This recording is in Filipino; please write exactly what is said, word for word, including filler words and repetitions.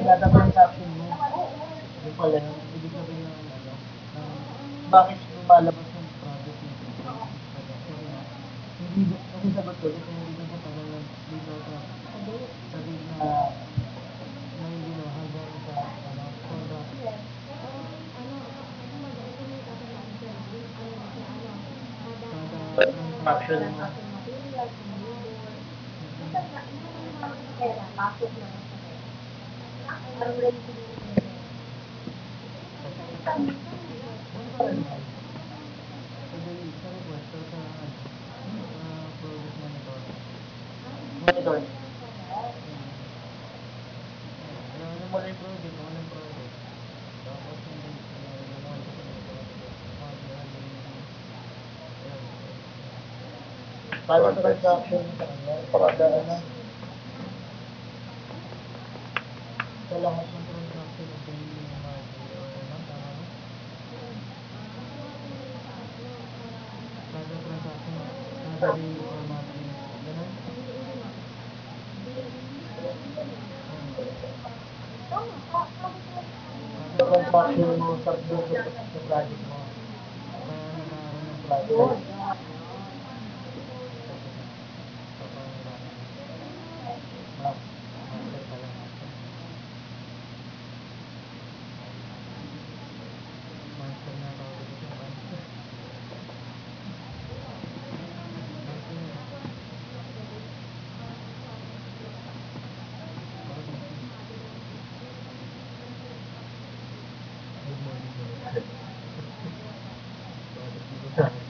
Data transaction mo. Yung pala yung ibig sabihin ng ano, ng bakit lumalabas yung project nito. Kasi nga, hindi kasi sagot ko kasi hindi doon sa tagal ng dito sa sa date na na hindi na hanggang sa ano, contract. Kada transaction mo. Sa request o sa ano, sa project monitor. Monitor. Ano mo lang yung project, kung anong project. Tapos yung date, ilagay mo sa monitor. Kada transaction, kada ano, sa lahat ng transaction, daily yung monthly or ano, tama ba? Kada transaction, kada daily or monthly. Ganun? Kada transaction mo sa doon sa, sa project mo. Kaya nagkakaroon ng project. Ma, master pala, master. Master na tawag ito siya, master. Good morning, sir. Bakit dito sa akin?